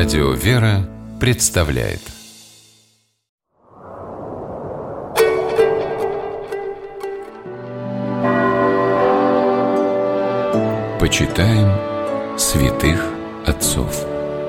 Радио «Вера» представляет. Почитаем святых отцов.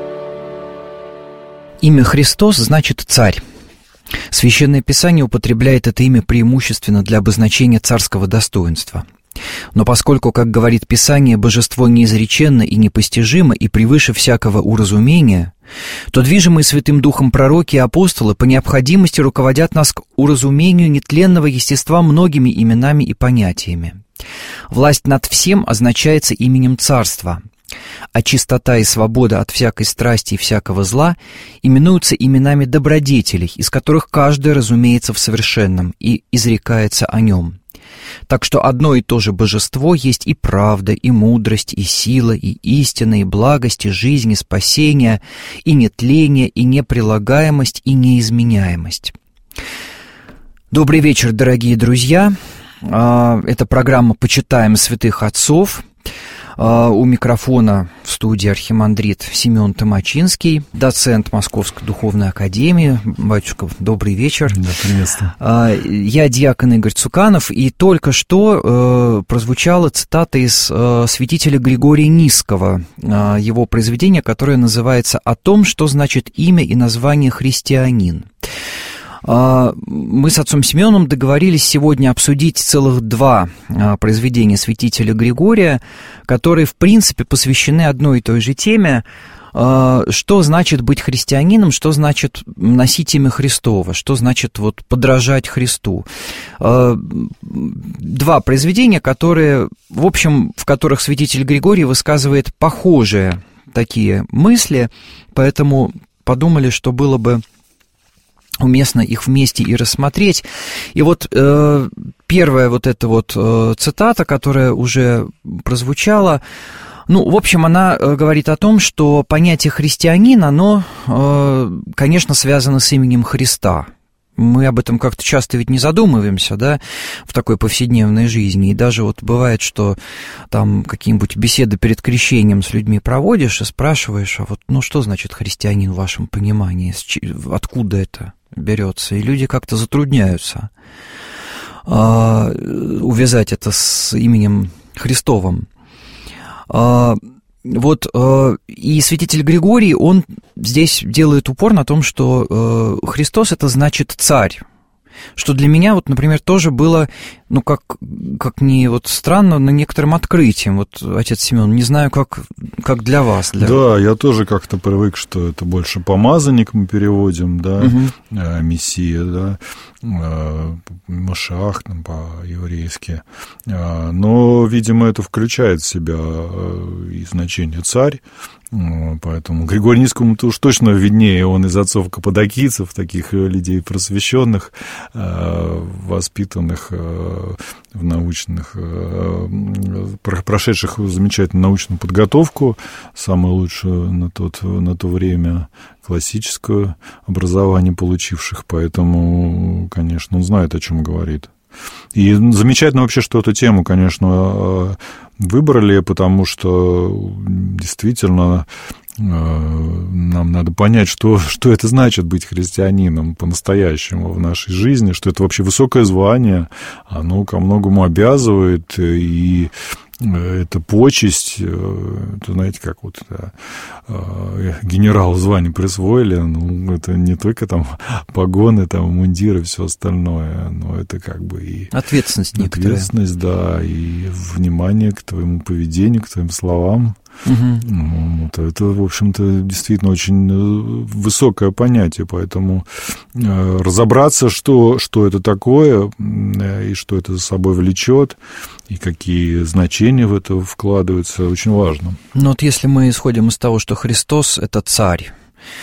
Имя Христос значит «царь». Священное Писание употребляет это имя преимущественно для обозначения царского достоинства. Но поскольку, как говорит Писание, божество неизреченно и непостижимо и превыше всякого уразумения, то движимые Святым Духом пророки и апостолы по необходимости руководят нас к уразумению нетленного естества многими именами и понятиями. Власть над всем означается именем царства, а чистота и свобода от всякой страсти и всякого зла именуются именами добродетелей, из которых каждый разумеется в совершенном и изрекается о нем. Так что одно и то же божество есть и правда, и мудрость, и сила, и истина, и благость, и жизнь, и спасение, и нетление, и неприлагаемость, и неизменяемость. Добрый вечер, дорогие друзья. Это программа «Почитаем святых отцов». У микрофона в студии архимандрит Семен Томачинский, доцент Московской духовной академии. Батюшка, добрый вечер. Да, приветствую. Я диакон Игорь Цуканов, и только что прозвучала цитата из святителя Григория Нисского, его произведения, которое называется «О том, что значит имя и название христианин». Мы с отцом Семеном договорились сегодня обсудить целых два произведения святителя Григория, которые, в принципе, посвящены одной и той же теме. Что значит быть христианином, что значит носить имя Христово, что значит вот подражать Христу. Два произведения, которые, в общем, в которых святитель Григорий высказывает похожие такие мысли, поэтому подумали, что было бы уместно их вместе и рассмотреть. И вот первая вот эта вот цитата, которая уже прозвучала, в общем, она говорит о том, что понятие христианин, оно, конечно, связано с именем Христа. Мы об этом как-то часто ведь не задумываемся, да, в такой повседневной жизни. И даже вот бывает, что там какие-нибудь беседы перед крещением с людьми проводишь и спрашиваешь, а вот, что значит христианин в вашем понимании, откуда это берется? И люди как-то затрудняются увязать это с именем Христовым. И святитель Григорий, он здесь делает упор на том, что Христос — это значит царь, что для меня, вот, например, тоже было, как ни вот странно, но некоторым открытием. Вот, отец Семен, не знаю, как для вас. Да, я тоже как-то привык, что это больше помазанник мы переводим, да, Мессия, да, Машиах там по-еврейски. Но, видимо, это включает в себя и значение царь. Поэтому Григорию Нисскому-то уж точно виднее, он из отцов каппадокийцев, таких людей просвещенных, воспитанных в научных, прошедших замечательную научную подготовку, самую лучшую на то время, классическое образование получивших, поэтому, конечно, он знает, о чем говорит. И замечательно вообще, что эту тему, конечно, выбрали, потому что действительно нам надо понять, что это значит быть христианином по-настоящему в нашей жизни, что это вообще высокое звание, оно ко многому обязывает, и это почесть, это, знаете, как вот генералу звание присвоили, это не только там погоны, там мундиры и все остальное, но это как бы и ответственность некоторая. Ответственность, да, и внимание к твоему поведению, к твоим словам. Это, в общем-то, действительно очень высокое понятие, поэтому разобраться, что это такое, и что это за собой влечет, и какие значения в это вкладываются, очень важно. Вот если мы исходим из того, что Христос — это царь,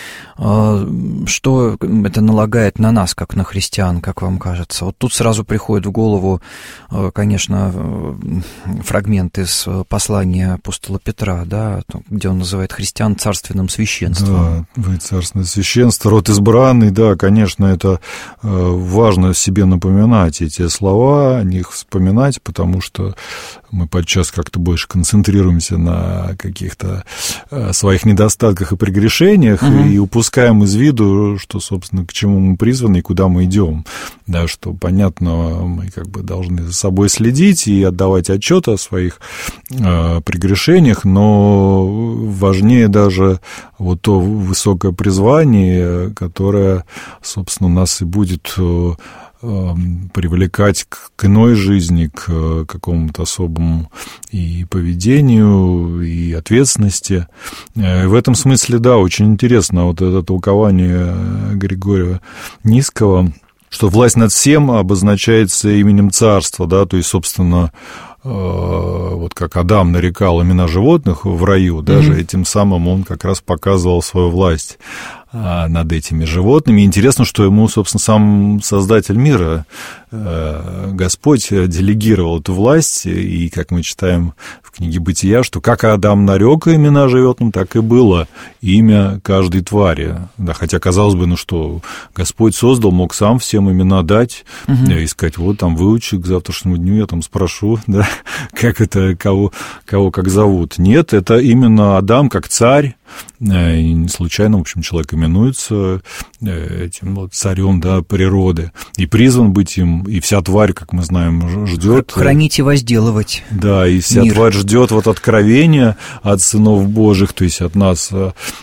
что это налагает на нас, как на христиан, как вам кажется? Вот тут сразу приходит в голову, конечно, фрагмент из послания апостола Петра, да, где он называет христиан царственным священством. Да, вы царственное священство, род избранный, да, конечно, это важно себе напоминать эти слова, о них вспоминать, потому что мы подчас как-то больше концентрируемся на каких-то своих недостатках и прегрешениях, и упускаем из виду, что, собственно, к чему мы призваны и куда мы идем. Да, что, понятно, мы как бы должны за собой следить и отдавать отчет о своих прегрешениях, но важнее даже вот то высокое призвание, которое, собственно, нас и будет привлекать к иной жизни, к какому-то особому и поведению, и ответственности. В этом смысле, да, очень интересно вот это толкование Григория Низкого, что власть над всем обозначается именем царства, да, то есть, собственно, вот как Адам нарекал имена животных в раю, даже этим самым он как раз показывал свою власть над этими животными. Интересно, что ему, собственно, сам Создатель мира, Господь, делегировал эту власть, и, как мы читаем в книге «Бытия», что как Адам нарек имена животным, так и было имя каждой твари. Да, хотя, казалось бы, ну что, Господь создал, мог сам всем имена дать, и сказать, вот там выучи к завтрашнему дню, я там спрошу, да, как это, кого как зовут. Нет, это именно Адам как царь, и не случайно, в общем, человек именуется этим вот царем, да, природы, и призван быть им, и вся тварь, как мы знаем, ждет. Хранить и возделывать. Да, и вся мир. Тварь ждет вот откровения от сынов Божьих, то есть от нас,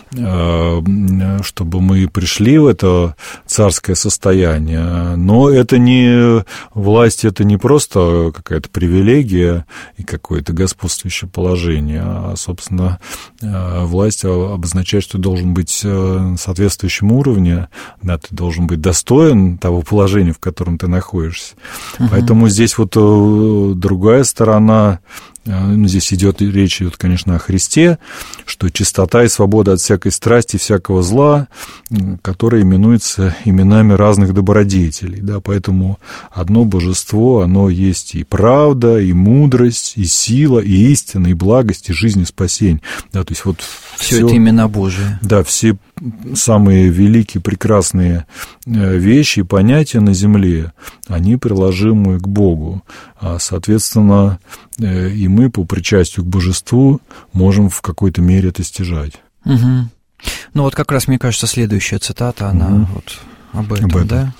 чтобы мы пришли в это царское состояние. Но это не власть, это не просто какая-то привилегия и какое-то господствующее положение, а, собственно, власть обозначает, что ты должен быть на соответствующем уровне, да, ты должен быть достоин того положения, в котором ты находишься. Поэтому здесь вот другая сторона. Здесь речь идет, конечно, о Христе, что чистота и свобода от всякой страсти и всякого зла, которые именуются именами разных добродетелей. Да, поэтому одно божество, оно есть и правда, и мудрость, и сила, и истина, и благость, и жизнь, и спасение. Да, то есть вот все это имена Божии. Да, все самые великие, прекрасные вещи и понятия на земле, они приложимы к Богу. А, соответственно, и мы по причастию к божеству можем в какой-то мере это стяжать. Ну вот как раз, мне кажется, следующая цитата, она вот об этом, да?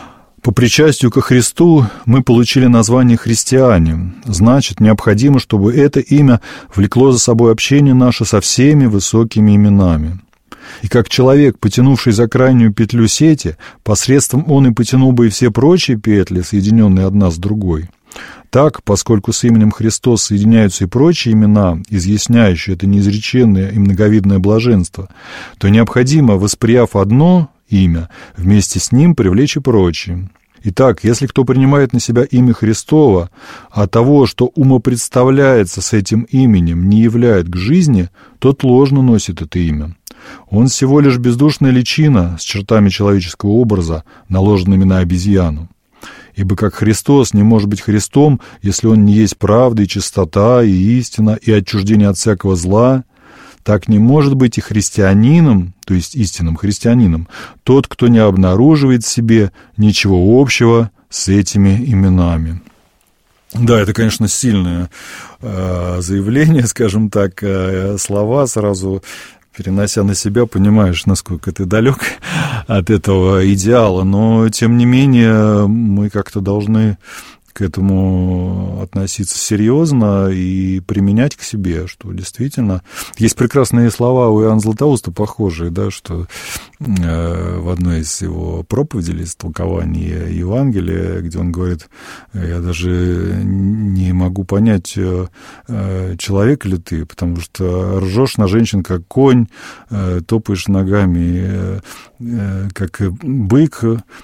По причастию ко Христу мы получили название христиане. Значит, необходимо, чтобы это имя влекло за собой общение наше со всеми высокими именами. И как человек, потянувший за крайнюю петлю сети, посредством он и потянул бы и все прочие петли, соединенные одна с другой. Так, поскольку с именем Христос соединяются и прочие имена, изъясняющие это неизреченное и многовидное блаженство, то необходимо, восприяв одно имя, вместе с ним привлечь и прочие. Итак, если кто принимает на себя имя Христово, а того, что умопредставляется с этим именем, не являет к жизни, тот ложно носит это имя. Он всего лишь бездушная личина с чертами человеческого образа, наложенными на обезьяну. Ибо как Христос не может быть Христом, если Он не есть правда и чистота, и истина, и отчуждение от всякого зла, так не может быть и христианином, то есть истинным христианином, тот, кто не обнаруживает в себе ничего общего с этими именами. Да, это, конечно, сильное заявление, скажем так, слова сразу перенося на себя, понимаешь, насколько ты далек от этого идеала, но, тем не менее, мы как-то должны к этому относиться серьезно и применять к себе, что действительно... Есть прекрасные слова у Иоанна Златоуста, похожие, да, что в одной из его проповедей, из толкования Евангелия, где он говорит, я даже не могу понять, человек ли ты, потому что ржешь на женщин, как конь, топаешь ногами, как бык,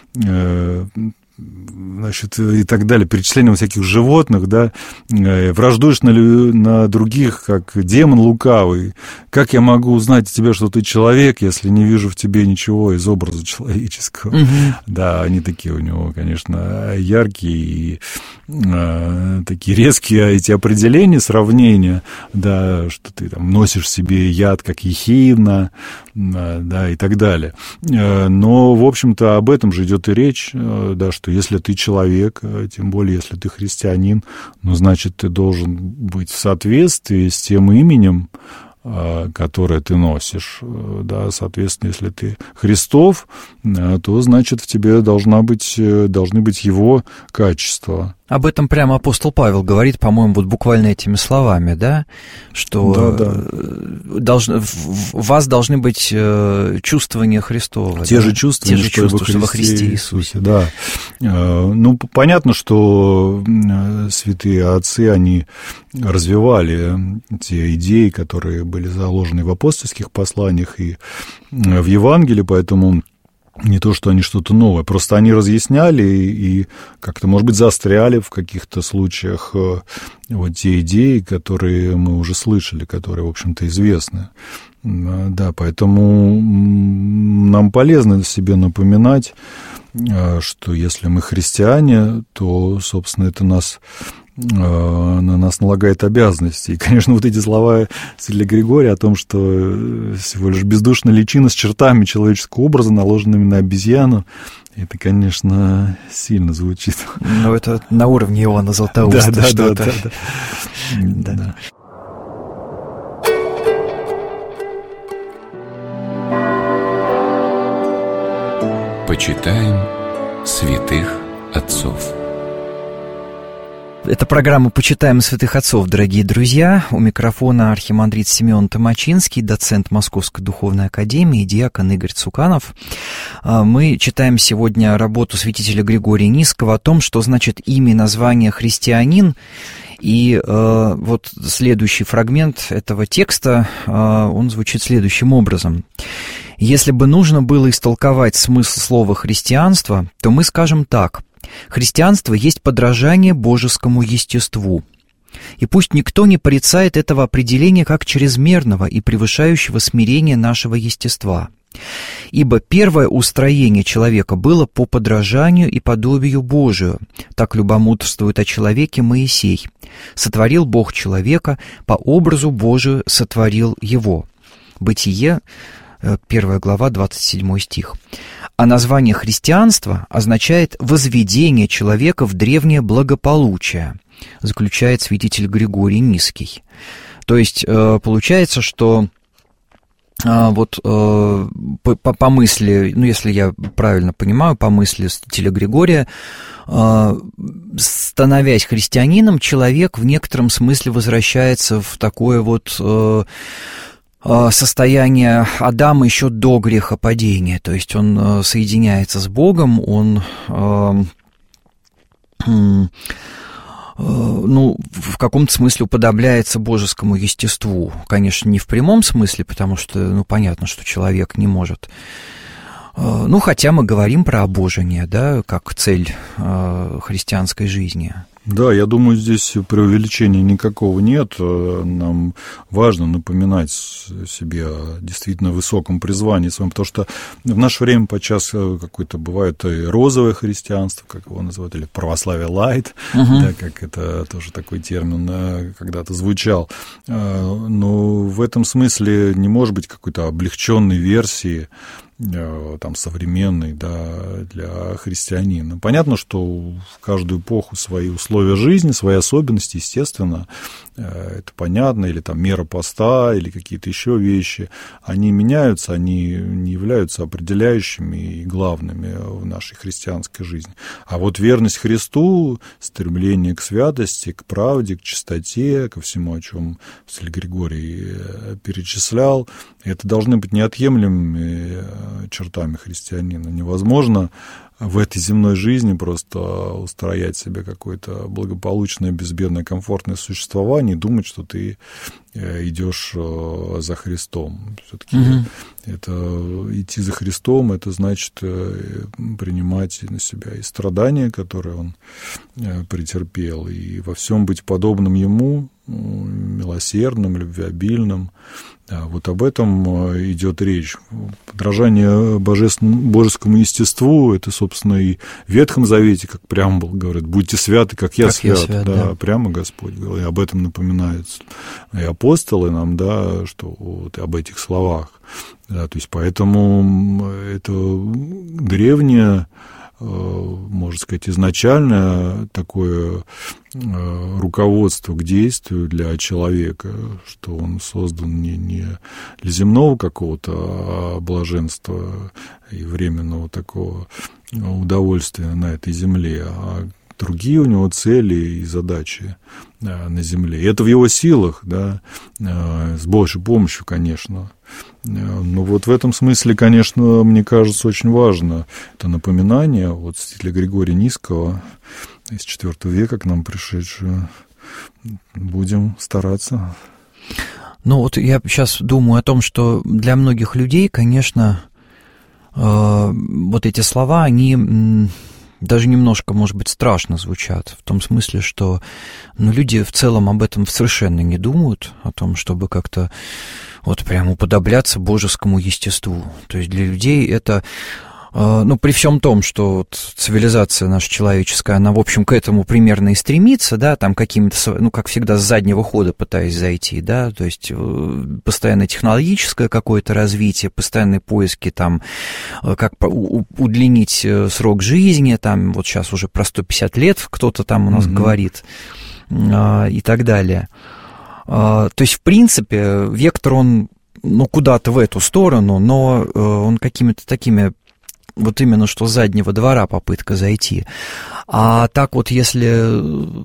значит, и так далее, перечисление всяких животных, да, враждуешь на других, как демон лукавый. Как я могу узнать о тебе, что ты человек, если не вижу в тебе ничего из образа человеческого? Да, они такие у него, конечно, яркие и такие резкие эти определения, сравнения, да, что ты там носишь в себе яд, как ехидна, да, и так далее. Но, в общем-то, об этом же идет и речь, да, что что если ты человек, тем более если ты христианин, ну, значит, ты должен быть в соответствии с тем именем, которое ты носишь, да, соответственно, если ты Христов, то, значит, в тебе должны быть его качества. Об этом прямо апостол Павел говорит, по-моему, вот буквально этими словами, да, что в вас должны быть чувствования Христова. Те же чувствования, что во Христе Иисусе. Да. Ну, понятно, что святые отцы, они развивали те идеи, которые были заложены в апостольских посланиях и в Евангелии, поэтому не то, что они что-то новое, просто они разъясняли и как-то, может быть, заостряли в каких-то случаях вот те идеи, которые мы уже слышали, которые, в общем-то, известны. Да, поэтому нам полезно себе напоминать, что если мы христиане, то, собственно, это на нас налагает обязанности. И, конечно, вот эти слова святителя Григория о том, что всего лишь бездушная личина с чертами человеческого образа, наложенными на обезьяну, это, конечно, сильно звучит. Ну, это на уровне Иоанна Златоуста что-то. Да. Почитаем святых отцов. Это программа «Почитаем святых отцов», дорогие друзья. У микрофона архимандрит Симеон Томачинский, доцент Московской духовной академии, диакон Игорь Цуканов. Мы читаем сегодня работу святителя Григория Нисского о том, что значит имя и название христианин. И вот следующий фрагмент этого текста, он звучит следующим образом. Если бы нужно было истолковать смысл слова «христианство», то мы скажем так. Христианство есть подражание божескому естеству. И пусть никто не порицает этого определения как чрезмерного и превышающего смирение нашего естества. Ибо первое устроение человека было по подражанию и подобию Божию. Так любомудрствует о человеке Моисей. Сотворил Бог человека, по образу Божию сотворил его. Бытие, 1 глава, 27 стих. А название христианства означает возведение человека в древнее благополучие, заключает святитель Григорий Нисский. То есть получается, что вот по мысли, ну, если я правильно понимаю, по мысли святителя Григория, становясь христианином, человек в некотором смысле возвращается в такое вот состояние Адама еще до грехопадения, то есть он соединяется с Богом, он, ну, в каком-то смысле уподобляется божескому естеству. Конечно, не в прямом смысле, потому что, ну, понятно, что человек не может. Ну, хотя мы говорим про обожение, да, как цель христианской жизни. Да, я думаю, здесь преувеличения никакого нет. Нам важно напоминать себе о действительно высоком призвании своем, потому что в наше время подчас какое-то бывает и розовое христианство, как его называют, или православие лайт, да, как это тоже такой термин когда-то звучал. Но в этом смысле не может быть какой-то облегченной версии там современный, да, для христианина. Понятно, что в каждую эпоху свои условия жизни, свои особенности, естественно, это понятно, или там мера поста, или какие-то еще вещи, они меняются, они не являются определяющими и главными в нашей христианской жизни. А вот верность Христу, стремление к святости, к правде, к чистоте, ко всему, о чем святой Григорий перечислял, это должны быть неотъемлемыми чертами христианина. Невозможно в этой земной жизни просто устроять себе какое-то благополучное, безбедное, комфортное существование и думать, что ты идешь за Христом. Все-таки это идти за Христом, это значит принимать на себя и страдания, которые он претерпел, и во всем быть подобным Ему, милосердным, любвеобильным. Вот об этом идет речь. Подражание божескому естеству, это, собственно, и в Ветхом Завете, как преамбул говорит, будьте святы, как я свят. Да, прямо Господь говорил, и об этом напоминают и апостолы нам, да, что вот об этих словах. Да, то есть поэтому это древнее можно сказать, изначальное такое руководство к действию для человека, что он создан не для земного какого-то блаженства и временного такого удовольствия на этой земле, а другие у него цели и задачи на земле. И это в его силах, да, с Божьей помощью, конечно. Но вот в этом смысле, конечно, мне кажется, очень важно это напоминание от святителя Григория Низкого из IV века к нам пришедшего. Будем стараться. Ну вот я сейчас думаю о том, что для многих людей, конечно, вот эти слова, они даже немножко, может быть, страшно звучат, в том смысле, что люди в целом об этом совершенно не думают, о том, чтобы как-то вот прямо уподобляться божескому естеству. То есть для людей это, при всем том, что вот цивилизация наша человеческая, она, в общем, к этому примерно и стремится, да, там какими-то, как всегда, с заднего хода пытаясь зайти, да, то есть постоянно технологическое какое-то развитие, постоянные поиски, там, как удлинить срок жизни, там, вот сейчас уже про 150 лет кто-то там у нас говорит, и так далее. То есть, в принципе, вектор, он, куда-то в эту сторону, но он какими-то такими, вот именно что с заднего двора попытка зайти. А так вот, если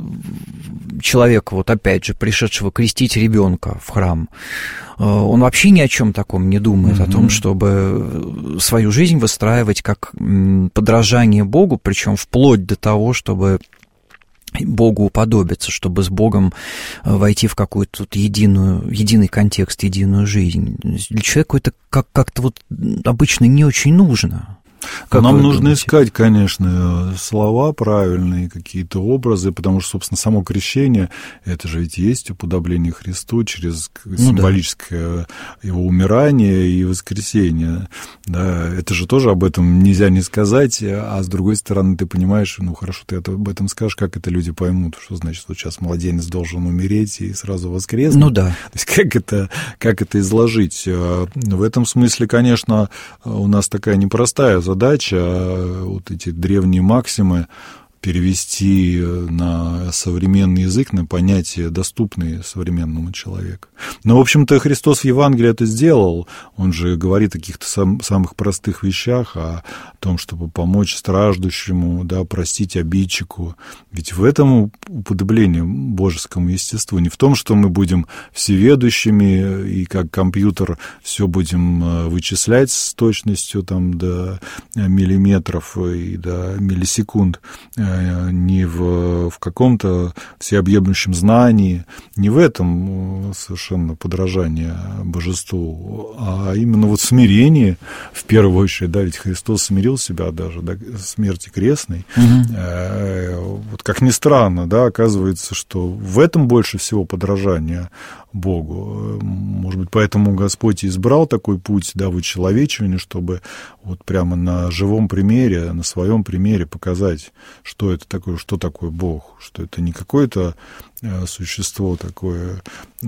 человек, вот опять же, пришедшего крестить ребенка в храм, он вообще ни о чем таком не думает, о том, чтобы свою жизнь выстраивать как подражание Богу, причем вплоть до того, чтобы Богу уподобиться, чтобы с Богом войти в какой-то единый контекст, единую жизнь. Для человека это как-то вот обычно не очень нужно. Нам нужно искать, конечно, слова правильные, какие-то образы, потому что, собственно, само крещение, это же ведь есть уподобление Христу через символическое его умирание и воскресение. Да, это же тоже об этом нельзя не сказать, а с другой стороны, ты понимаешь, хорошо, ты об этом скажешь, как это люди поймут, что значит, вот сейчас младенец должен умереть и сразу воскреснуть. То есть как это изложить? В этом смысле, конечно, у нас такая непростая задача вот эти древние максимы перевести на современный язык, на понятия, доступные современному человеку. Но, в общем-то, Христос в Евангелии это сделал. Он же говорит о каких-то самых простых вещах, о том, чтобы помочь страждущему, да, простить обидчику. Ведь в этом уподобление божескому естеству. Не в том, что мы будем всеведущими и как компьютер все будем вычислять с точностью там, до миллиметров и до миллисекунд, не в каком-то всеобъемлющем знании, не в этом совершенно подражание божеству, а именно вот смирение, в первую очередь, да, ведь Христос смирил себя даже до смерти крестной. Вот как ни странно, да, оказывается, что в этом больше всего подражания Богу. Может быть, поэтому Господь избрал такой путь, да, вычеловечивания, чтобы вот прямо на живом примере, на своем примере показать, что это такое, что такое Бог, что это не какое-то существо такое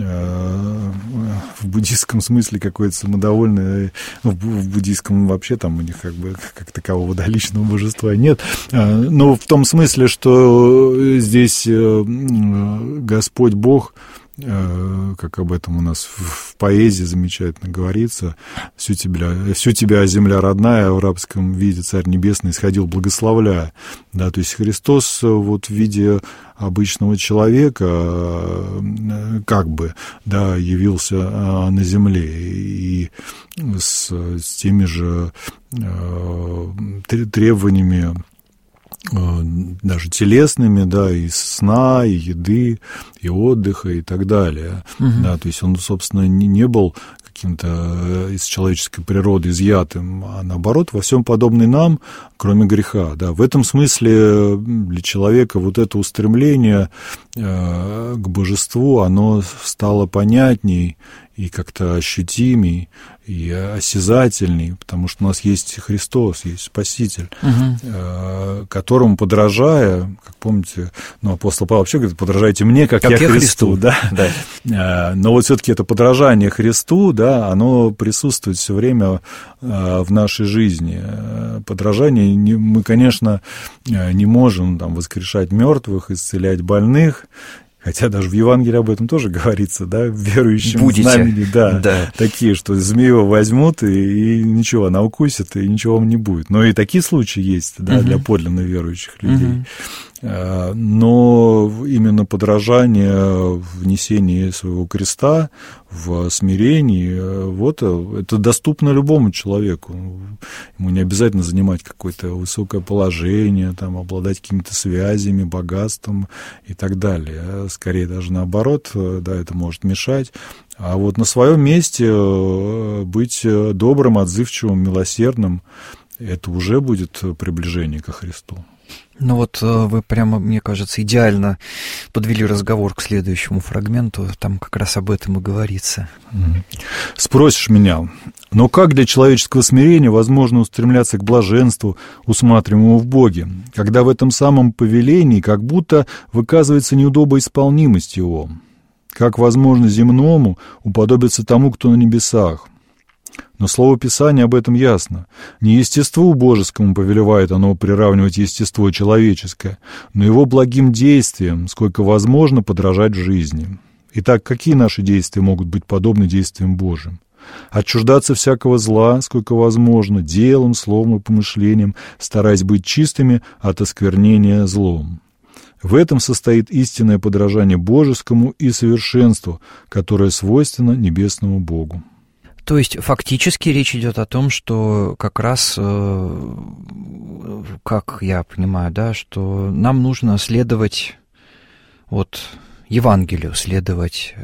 в буддийском смысле какое-то самодовольное, в буддийском вообще там у них как такового личного божества нет, но в том смысле, что здесь Господь Бог, как об этом у нас в поэзии замечательно говорится, всю тебя, земля родная, в рабском виде Царь Небесный исходил, благословляя. Да, то есть Христос вот в виде обычного человека явился на земле и с теми же требованиями, даже телесными, да, и сна, и еды, и отдыха, и так далее. Да, то есть он, собственно, не был каким-то из человеческой природы изъятым, а наоборот, во всем подобный нам, кроме греха. Да. В этом смысле для человека вот это устремление к божеству, оно стало понятней и как-то ощутимей, и осязательней, потому что у нас есть Христос, есть Спаситель, которому, подражая, как помните, апостол Павел вообще говорит, подражайте мне, как я Христу. Да? Да. Но вот все-таки это подражание Христу, да, оно присутствует все время в нашей жизни. Подражание, мы, конечно, не можем воскрешать мертвых, исцелять больных, хотя даже в Евангелии об этом тоже говорится, да, верующим знамени, да, такие, что змею возьмут, и ничего, она укусит, и ничего вам не будет. Но и такие случаи есть, да, для подлинно верующих людей. Но именно подражание в несении своего креста, в смирении, вот это доступно любому человеку. Ему не обязательно занимать какое-то высокое положение, обладать какими-то связями, богатством и так далее. Скорее даже наоборот, да, это может мешать. А вот на своем месте быть добрым, отзывчивым, милосердным, это уже будет приближение ко Христу. Ну вот вы прямо, мне кажется, идеально подвели разговор к следующему фрагменту, там как раз об этом и говорится. Спросишь меня, но как для человеческого смирения возможно устремляться к блаженству, усматриваемому в Боге, когда в этом самом повелении как будто выказывается неудобоисполнимость его? Как возможно земному уподобиться тому, кто на небесах? Но слово Писания об этом ясно. Не естеству божескому повелевает оно приравнивать естество человеческое, но его благим действиям, сколько возможно, подражать в жизни. Итак, какие наши действия могут быть подобны действиям Божьим? Отчуждаться всякого зла, сколько возможно, делом, словом и помышлением, стараясь быть чистыми от осквернения злом. В этом состоит истинное подражание божескому и совершенству, которое свойственно небесному Богу. То есть фактически речь идет о том, что как раз, как я понимаю, да, что нам нужно следовать Евангелию, следовать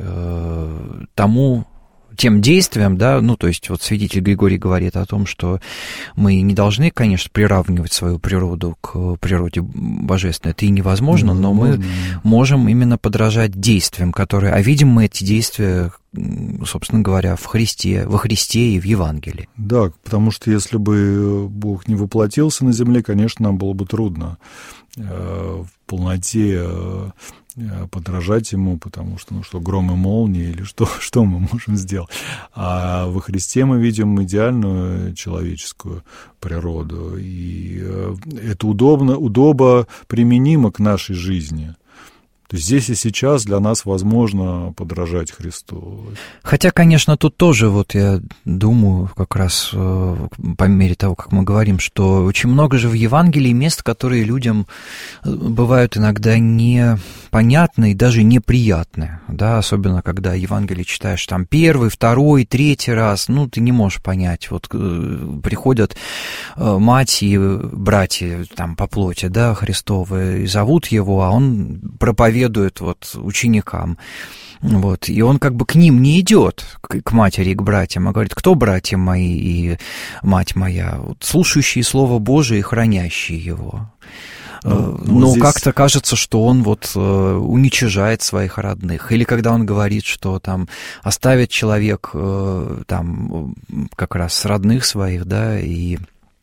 тем действиям, да, то есть святитель Григорий говорит о том, что мы не должны, конечно, приравнивать свою природу к природе божественной, это и невозможно, но мы можем именно подражать действиям, которые, а видим мы эти действия, собственно говоря, во Христе и в Евангелии. Да, потому что если бы Бог не воплотился на земле, конечно, нам было бы трудно в полноте подражать ему, потому что, гром и молнии, или что мы можем сделать. А во Христе мы видим идеальную человеческую природу, и это удобно применимо к нашей жизни. То есть здесь и сейчас для нас возможно подражать Христу. Хотя, конечно, тут тоже, я думаю, как раз по мере того, как мы говорим, что очень много же в Евангелии мест, которые людям бывают иногда непонятны и даже неприятны, да, особенно когда Евангелие читаешь там первый, второй, третий раз, ты не можешь понять, приходят мать и братья там по плоти, да, Христовы, и зовут его, а он проповедует ученикам. И он как бы к ним не идет, к матери и к братьям, а говорит: кто братья мои и мать моя? Слушающие Слово Божие и хранящие его. Но здесь как-то кажется, что он уничижает своих родных. Или когда он говорит, что оставит человек как раз родных своих, да, и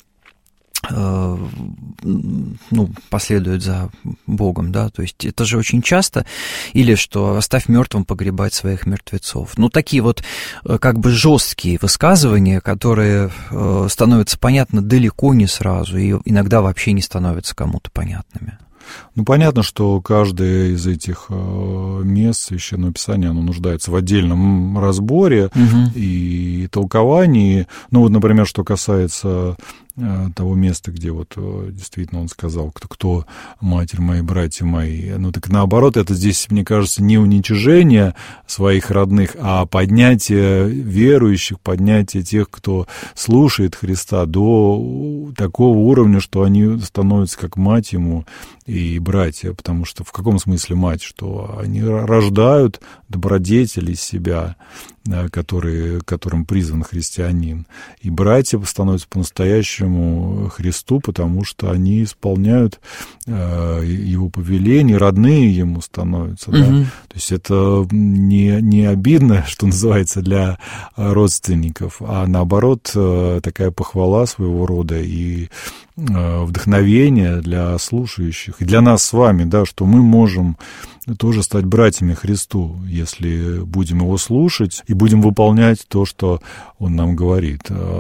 последует за Богом, да, то есть это же очень часто, или что оставь мертвым погребать своих мертвецов. Такие как бы жесткие высказывания, которые становятся понятны далеко не сразу, и иногда вообще не становятся кому-то понятными. Понятно, что каждое из этих мест Священного Писания, оно нуждается в отдельном разборе и толковании. Например, что касается того места, где действительно он сказал, кто матерь моя, братья мои. Так наоборот, это здесь, мне кажется, не уничижение своих родных, а поднятие верующих, поднятие тех, кто слушает Христа, до такого уровня, что они становятся как мать ему и братья. Потому что в каком смысле мать? Что они рождают добродетели из себя, которым призван христианин. И братья становятся по-настоящему Христу, потому что они исполняют его повеления, родные ему становятся. Да? То есть это не обидно, что называется, для родственников, а наоборот такая похвала своего рода и вдохновение для слушающих, и для нас с вами, да, что мы можем тоже стать братьями Христу, если будем его слушать и будем выполнять то, что он нам говорит.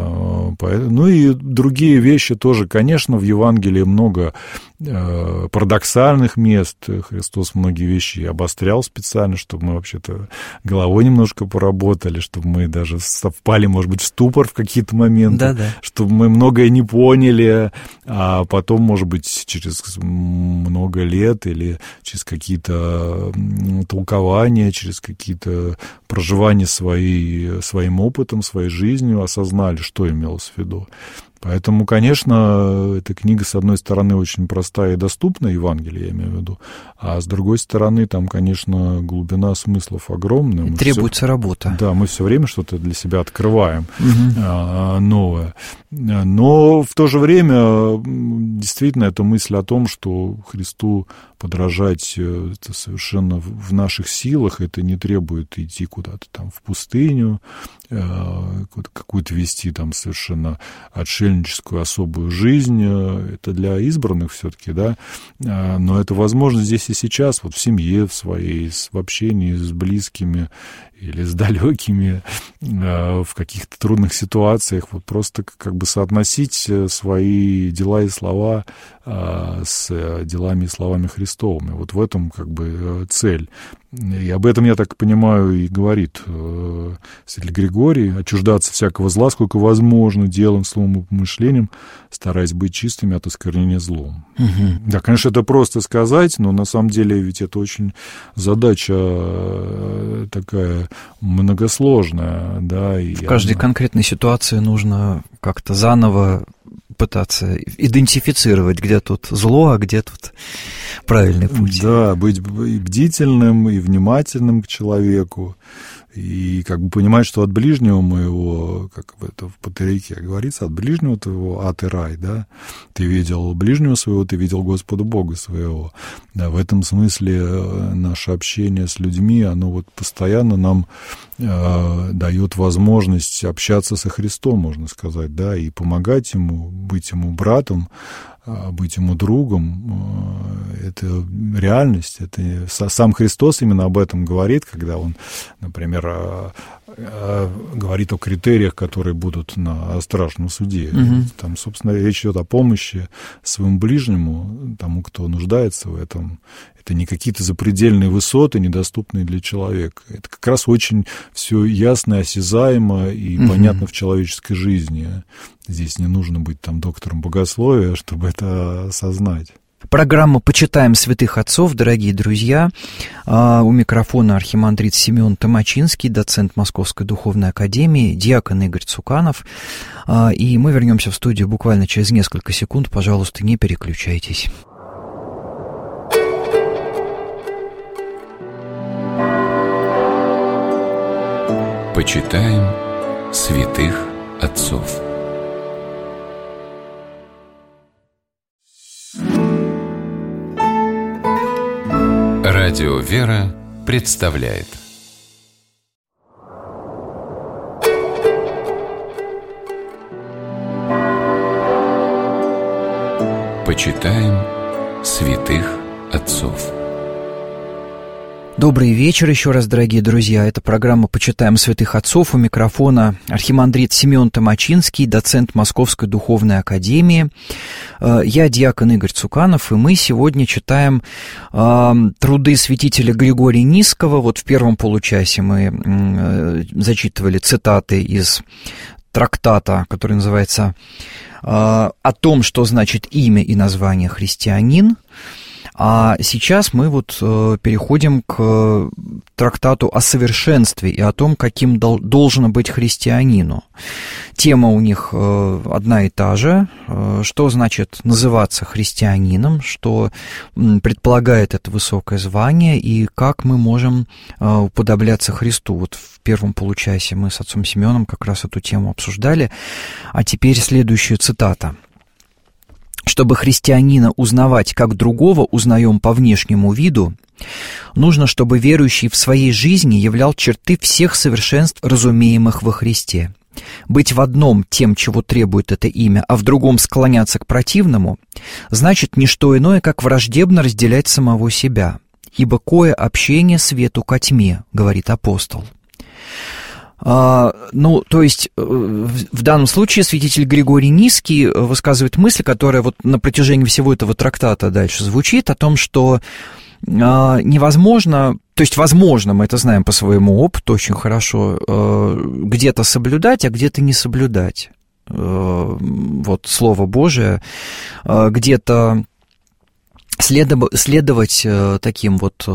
Ну и другие вещи тоже, конечно, в Евангелии много парадоксальных мест. Христос многие вещи обострял специально, чтобы мы вообще-то головой немножко поработали, чтобы мы даже впали, может быть, в ступор в какие-то моменты, чтобы мы многое не поняли, а потом, может быть, через много лет или через какие-то толкования, через какие-то проживания своим опытом, своей жизнью осознали, что имелось в виду. Поэтому, конечно, эта книга, с одной стороны, очень простая и доступная, Евангелие, я имею в виду, а с другой стороны, там, конечно, глубина смыслов огромная. Требуется работа. Да, мы все время что-то для себя открываем новое. Но в то же время, действительно, эта мысль о том, что Христу подражать это совершенно в наших силах, это не требует идти куда-то там в пустыню, какую-то вести там совершенно отшельническую особую жизнь. Это для избранных все-таки, да, но это возможно здесь и сейчас, вот в семье в своей, в общении с близкими или с далекими, в каких-то трудных ситуациях, вот просто как бы соотносить свои дела и слова с делами и словами Христовыми. Вот в этом как бы цель. И об этом, я так понимаю, и говорит святитель Григорий: отчуждаться всякого зла, сколько возможно, делом, словом и помышлением, стараясь быть чистыми от осквернения злом. Да, конечно, это просто сказать, но на самом деле ведь это очень задача такая многосложная. Да, и в каждой конкретной ситуации нужно как-то заново пытаться идентифицировать, где тут зло, а где тут правильный путь. Да, быть и бдительным, и внимательным к человеку, и как бы понимать, что от ближнего моего, как это в Патерике говорится, от ближнего твоего ад и рай, да, ты видел ближнего своего, ты видел Господа Бога своего. Да, в этом смысле наше общение с людьми, оно вот постоянно нам дает возможность общаться со Христом, можно сказать, да, и помогать ему, быть ему братом, быть ему другом. Это реальность. Это сам Христос именно об этом говорит, когда он, например, говорит о критериях, которые будут на страшном суде. Там, собственно, речь идет о помощи своему ближнему, тому, кто нуждается в этом. Это не какие-то запредельные высоты, недоступные для человека. Это как раз очень все ясно, осязаемо и понятно в человеческой жизни. Здесь не нужно быть там доктором богословия, чтобы это осознать. Программа «Почитаем святых отцов», дорогие друзья. У микрофона архимандрит Симеон Томачинский, доцент Московской духовной академии, диакон Игорь Цуканов. И мы вернемся в студию буквально через несколько секунд. Пожалуйста, не переключайтесь. Почитаем святых отцов. Радио «Вера» представляет. Почитаем святых отцов. Добрый вечер еще раз, дорогие друзья. Это программа «Почитаем святых отцов». У микрофона архимандрит Симеон Томачинский, доцент Московской духовной академии. Я диакон Игорь Цуканов, и мы сегодня читаем труды святителя Григория Нисского. Вот в первом получасе мы зачитывали цитаты из трактата, который называется «О том, что значит имя и название христианин». А сейчас мы вот переходим к трактату о совершенстве и о том, каким должен быть христианину. Тема у них одна и та же. Что значит называться христианином, что предполагает это высокое звание и как мы можем уподобляться Христу. Вот в первом получасе мы с отцом Семеном как раз эту тему обсуждали. А теперь следующая цитата. «Чтобы христианина узнавать как другого узнаем по внешнему виду, нужно, чтобы верующий в своей жизни являл черты всех совершенств, разумеемых во Христе. Быть в одном тем, чего требует это имя, а в другом склоняться к противному, значит не что иное, как враждебно разделять самого себя. Ибо кое общение свету ко тьме, говорит апостол». Ну, то есть, в данном случае святитель Григорий Низкий высказывает мысль, которая вот на протяжении всего этого трактата дальше звучит, о том, что невозможно, то есть возможно, мы это знаем по своему опыту очень хорошо, где-то соблюдать, а где-то не соблюдать. Вот Слово Божие, где-то следовать таким вот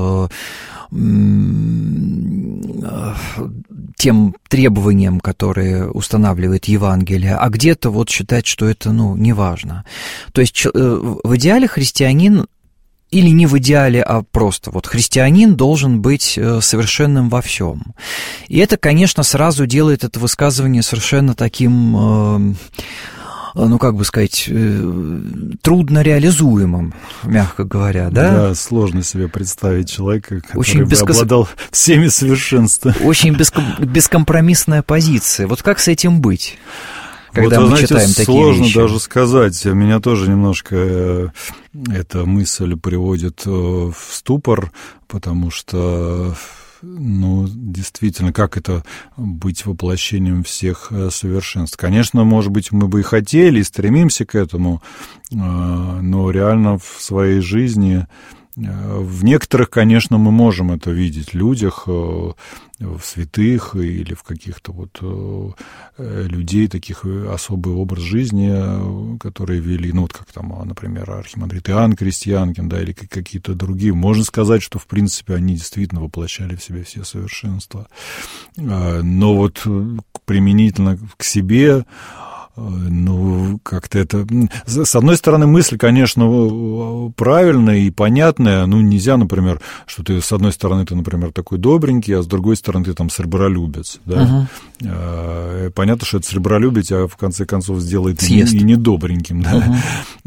тем требованиям, которые устанавливает Евангелие, а где-то вот считать, что это, неважно. То есть в идеале христианин, или не в идеале, а просто вот христианин должен быть совершенным во всем. И это, конечно, сразу делает это высказывание совершенно таким, трудно реализуемым, мягко говоря, да? Да, сложно себе представить человека, который бы обладал всеми совершенствами. Очень бескомпромиссная позиция. Вот как с этим быть, когда мы читаем такие сложно вещи? Даже сказать. Меня тоже немножко эта мысль приводит в ступор, потому что... действительно, как это быть воплощением всех совершенств? Конечно, может быть, мы бы и хотели, и стремимся к этому, но реально в своей жизни, в некоторых, конечно, мы можем это видеть, людях, в святых или в каких-то людей, таких особый образ жизни, которые вели, как там, например, архимандрит Иоанн Крестьянкин, да, или какие-то другие. Можно сказать, что, в принципе, они действительно воплощали в себе все совершенства. Но вот применительно к себе... как-то это... С одной стороны, мысль, конечно, правильная и понятная. Нельзя, например, что ты, с одной стороны, ты, например, такой добренький, а с другой стороны, ты там сребролюбец, да? Понятно, что это сребролюбие тебя, в конце концов, сделает и недобреньким, да?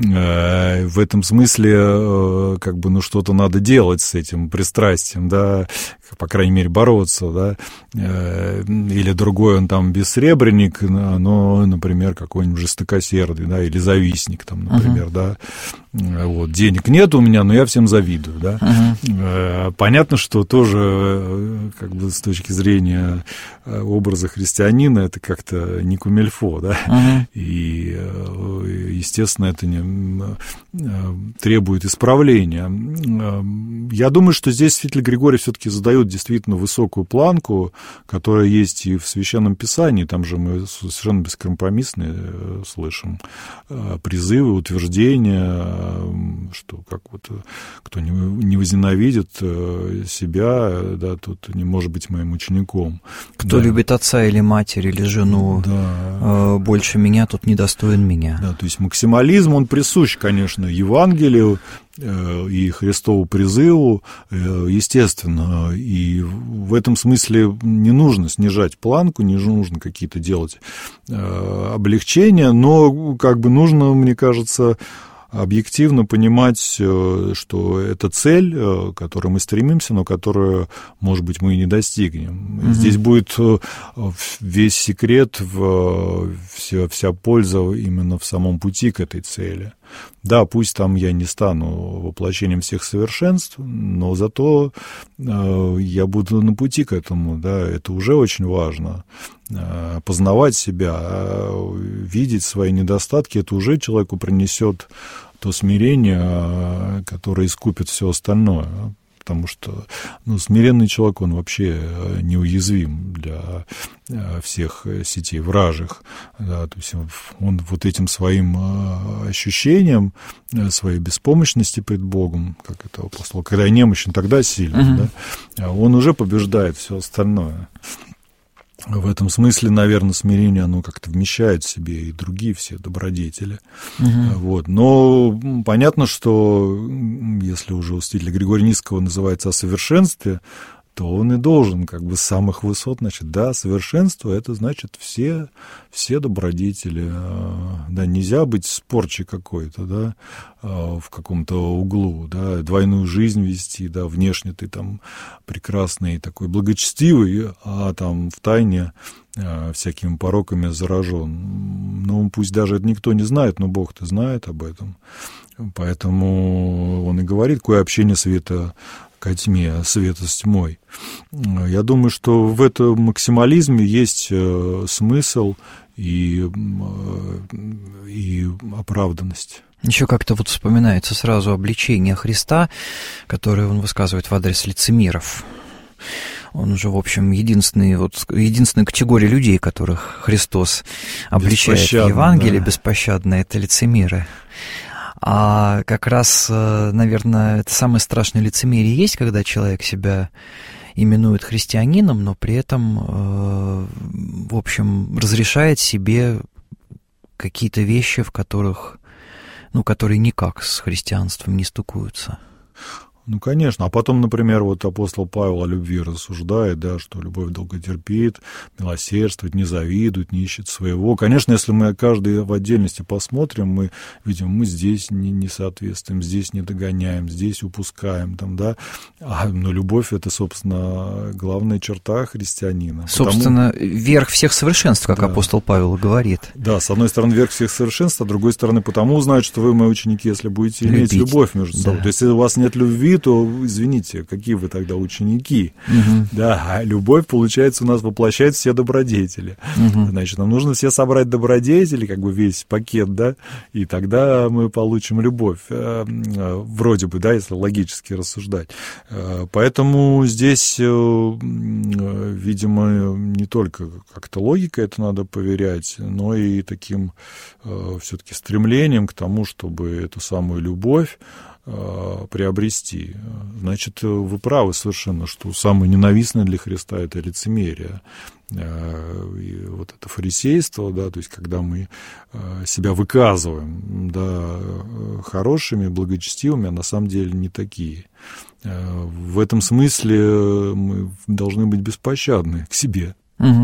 В этом смысле, что-то надо делать с этим пристрастием, да? По крайней мере, бороться, да? Или другой, он там бессребренник, но, например, какой-нибудь жестокосердый, да, или завистник, там, например, да, вот, денег нет у меня, но я всем завидую, да. Понятно, что тоже, с точки зрения образа христианина, это как-то не кумильфо, да, и, естественно, это требует исправления. Я думаю, что здесь святитель Григорий все-таки задает действительно высокую планку, которая есть и в Священном Писании, там же мы совершенно бескомпромиссные слышим призывы, утверждения, что кто не возненавидит себя, да, тот не может быть моим учеником. Кто любит отца или матерь, или жену больше меня, тот недостоин меня. Да, то есть максимализм, он присущ, конечно, Евангелию и Христову призыву, естественно, и в этом смысле не нужно снижать планку, не нужно какие-то делать облегчения, но нужно, мне кажется, объективно понимать, что это цель, к которой мы стремимся, но которую, может быть, мы и не достигнем. Здесь будет весь секрет, вся польза именно в самом пути к этой цели. Да, пусть там я не стану воплощением всех совершенств, но зато я буду на пути к этому, да, это уже очень важно. Познавать себя, видеть свои недостатки, это уже человеку принесет то смирение, которое искупит все остальное. потому что смиренный человек, он вообще неуязвим для всех сетей вражьих. Да, то есть он вот этим своим ощущением своей беспомощности пред Богом, как это апостол, когда я немощен, тогда силен, да, он уже побеждает все остальное. В этом смысле, наверное, смирение, оно как-то вмещает в себе и другие все добродетели. Вот. Но понятно, что если уже у святителя Григория Нисского называется о совершенстве, то он и должен как бы с самых высот, значит, да, совершенство — это значит все добродетели, да, нельзя быть спорчей какой-то, да, в каком-то углу, да, двойную жизнь вести, да, внешне ты там прекрасный такой благочестивый, а там в тайне всякими пороками заражен. Ну, пусть даже это никто не знает, но Бог-то знает об этом, поэтому он и говорит, кое общение света ко тьме, света с тьмой. Я думаю, что в этом максимализме есть смысл и оправданность. Еще как-то вот вспоминается сразу обличение Христа, которое он высказывает в адрес лицемеров. Он уже, в общем, единственная категория людей, которых Христос обличает в Евангелии, да, беспощадно, это лицемеры. А как раз, наверное, это самое страшное лицемерие есть, когда человек себя именует христианином, но при этом, в общем, разрешает себе какие-то вещи, которые никак с христианством не стыкуются. Ну, конечно. А потом, например, вот апостол Павел о любви рассуждает, да, что любовь долготерпит, милосердствует, не завидует, не ищет своего. Конечно, если мы каждый в отдельности посмотрим, мы видим, мы здесь не соответствуем, здесь не догоняем, здесь упускаем, там, да. Но любовь — это, собственно, главная черта христианина. Собственно, верх всех совершенств, как апостол Павел говорит. Да, с одной стороны, верх всех совершенств, а с другой стороны, потому узнают, что вы мои ученики, если будете иметь любовь между собой. То есть, если у вас нет любви, то, извините, какие вы тогда ученики? Да, а любовь, получается, у нас воплощает все добродетели. Значит, нам нужно все собрать добродетели, как бы весь пакет, да, и тогда мы получим любовь, вроде бы, да, если логически рассуждать. Поэтому здесь, видимо, не только как-то логикой это надо поверять, но и таким все-таки стремлением к тому, чтобы эту самую любовь приобрести. Значит, вы правы совершенно, что самое ненавистное для Христа — это лицемерие. И вот это фарисейство, да, то есть когда мы себя выказываем, да, хорошими, благочестивыми, а на самом деле не такие. В этом смысле мы должны быть беспощадны к себе.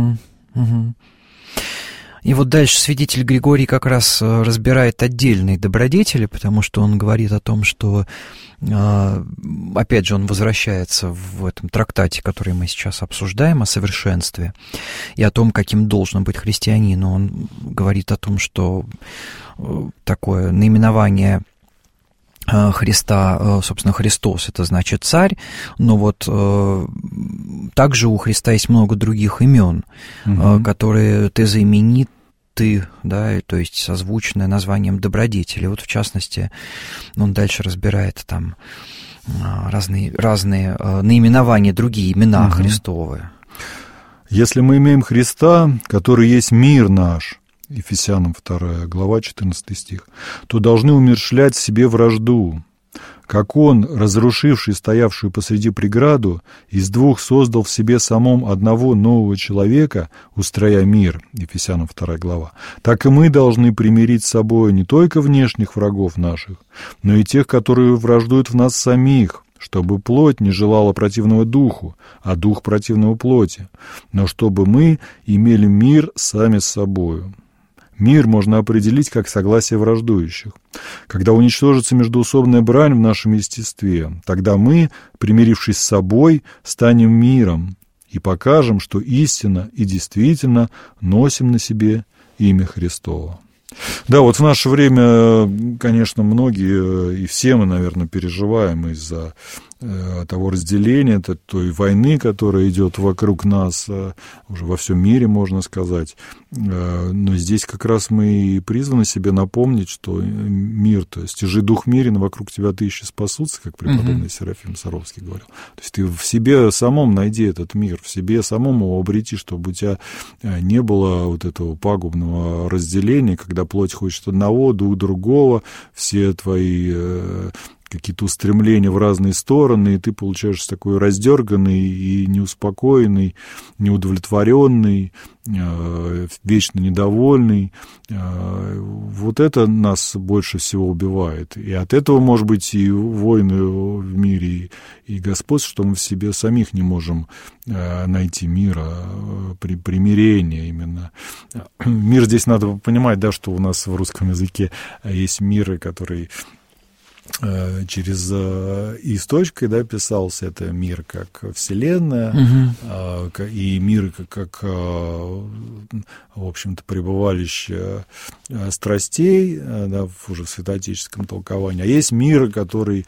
И вот дальше святитель Григорий как раз разбирает отдельные добродетели, потому что он говорит о том, что, опять же, он возвращается в этом трактате, который мы сейчас обсуждаем, о совершенстве, и о том, каким должен быть христианин. Он говорит о том, что такое наименование Христа, собственно, Христос — это значит царь, но вот также у Христа есть много других имен, которые тезоимениты, да, то есть созвучные названием добродетели. Вот в частности, он дальше разбирает там разные наименования, другие имена Христовы. Если мы имеем Христа, который есть мир наш, Ефесянам 2 глава, 14 стих, то должны умерщвлять в себе вражду, как он, разрушивший стоявшую посреди преграду, из двух создал в себе самом одного нового человека, устроя мир, Ефесянам 2 глава, так и мы должны примирить с собой не только внешних врагов наших, но и тех, которые враждуют в нас самих, чтобы плоть не желала противного духу, а дух противного плоти, но чтобы мы имели мир сами с собою. Мир можно определить как согласие враждующих. Когда уничтожится междоусобная брань в нашем естестве, тогда мы, примирившись с собой, станем миром и покажем, что истинно и действительно носим на себе имя Христово. Да, вот в наше время, конечно, многие, и все мы, наверное, переживаем из-за того разделения, той войны, которая идет вокруг нас, уже во всем мире, можно сказать. Но здесь как раз мы и призваны себе напомнить, что мир-то, стяжи дух мирен, вокруг тебя тысячи спасутся, как преподобный Серафим Саровский говорил. То есть ты в себе самом найди этот мир, в себе самом его обрети, чтобы у тебя не было вот этого пагубного разделения, когда плоть хочет одного, дух другого, все твои какие-то устремления в разные стороны, и ты получаешься такой раздерганный и неуспокоенный, неудовлетворенный, вечно недовольный. Вот это нас больше всего убивает. И от этого, может быть, и войны в мире, и господство, что мы в себе самих не можем найти мира, примирения именно. Мир здесь надо понимать, да, что у нас в русском языке есть мир, который через «и» с точкой, да, писался. Это мир как Вселенная, и мир как, в общем-то, пребывалище страстей, да, уже в святоотеческом толковании. А есть мир, который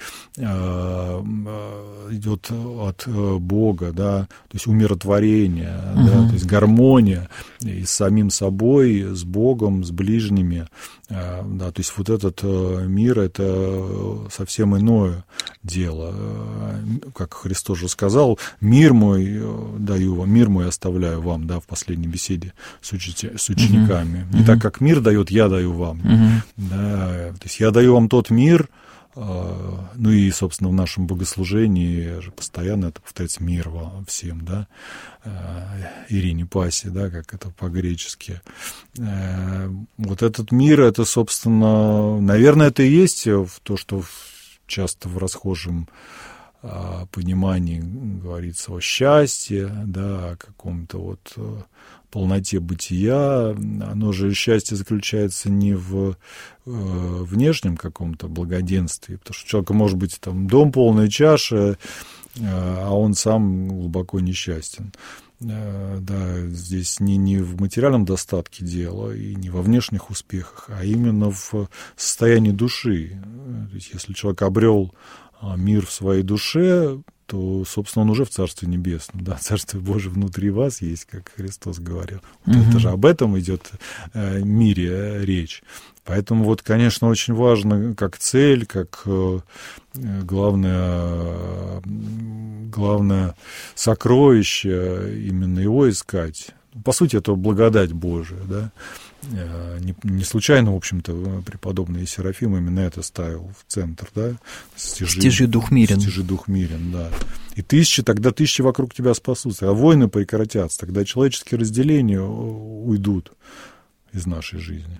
идет от Бога, да, то есть умиротворение, да, то есть гармония и с самим собой, с Богом, с ближними. Да, то есть вот этот мир — это совсем иное дело. Как Христос же сказал: «Мир мой даю вам, мир мой оставляю вам», да, в последней беседе с учениками. Не так, как мир дает, я даю вам. Да, то есть я даю вам тот мир. Ну и, собственно, в нашем богослужении же постоянно это повторяется: мир вам всем, да, Ирине Паси, да, как это по-гречески. Вот этот мир, это, собственно, наверное, это и есть то, что часто в расхожем понимании говорится о счастье, да, о каком-то вот полноте бытия. Оно же, счастье, заключается не в внешнем каком-то благоденствии, потому что у человека может быть там дом, полная чаша, а он сам глубоко несчастен. Да, здесь не в материальном достатке дело и не во внешних успехах, а именно в состоянии души. То есть, если человек обрел мир в своей душе, то, собственно, он уже в Царстве Небесном. Да, Царствие Божие внутри вас есть, как Христос говорил. Вот это же об этом идет мире речь. Поэтому, вот, конечно, очень важно как цель, как главное сокровище именно его искать. По сути, это благодать Божия, да. Не случайно, в общем-то, преподобный Серафим именно это ставил в центр, да. Стяжи дух мирен. Стяжи дух мирен, да. И тогда тысячи вокруг тебя спасутся, а войны прекратятся, тогда человеческие разделения уйдут из нашей жизни.